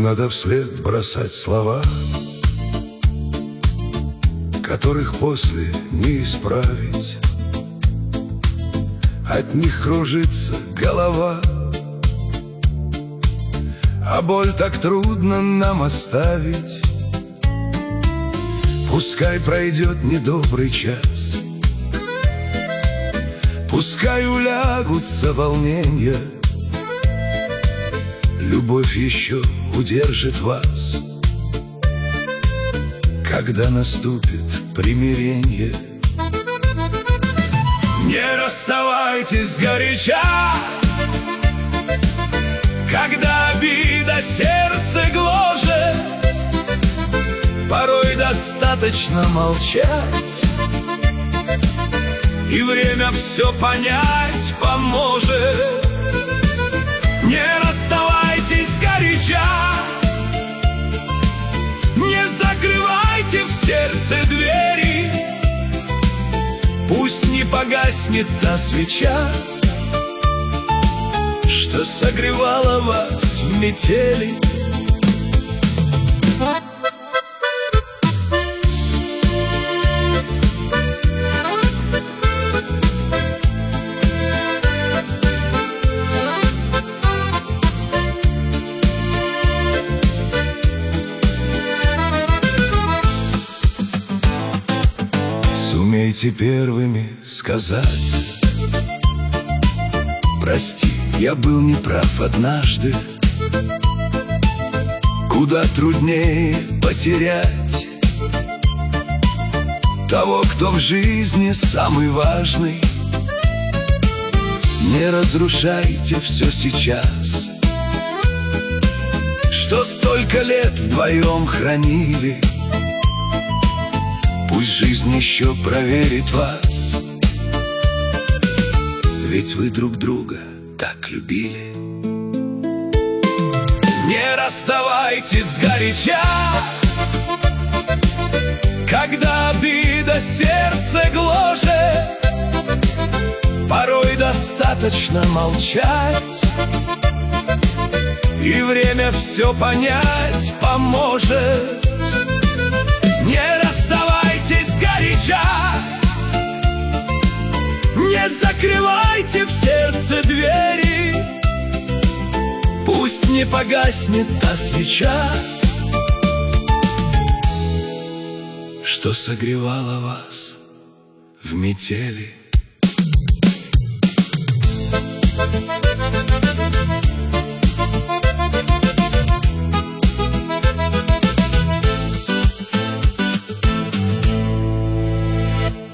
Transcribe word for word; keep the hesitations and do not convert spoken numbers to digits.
надо вслед бросать слова, которых после не исправить. От них кружится голова, а боль так трудно нам оставить. Пускай пройдет недобрый час, пускай улягутся волнения, любовь еще удержит вас, когда наступит примирение. Не расставайтесь сгоряча, когда обида сердце гложет. Порой достаточно молчать, и время все понять поможет. Не расставайтесь сгоряча, не закрывайте в сердце двери. Пусть не погаснет та свеча, что согревала вас в метели. Сумейте первыми сказать: прости, я был неправ однажды. Куда труднее потерять того, кто в жизни самый важный. Не разрушайте все сейчас, что столько лет вдвоем хранили. Пусть жизнь еще проверит вас, ведь вы друг друга так любили. Не расставайтесь сгоряча, когда обида сердце гложет. Порой достаточно молчать, и время все понять поможет. Не расставайтесь сгоряча, не закрывайте в сердце двери. Пусть не погаснет та свеча, что согревала вас в метели.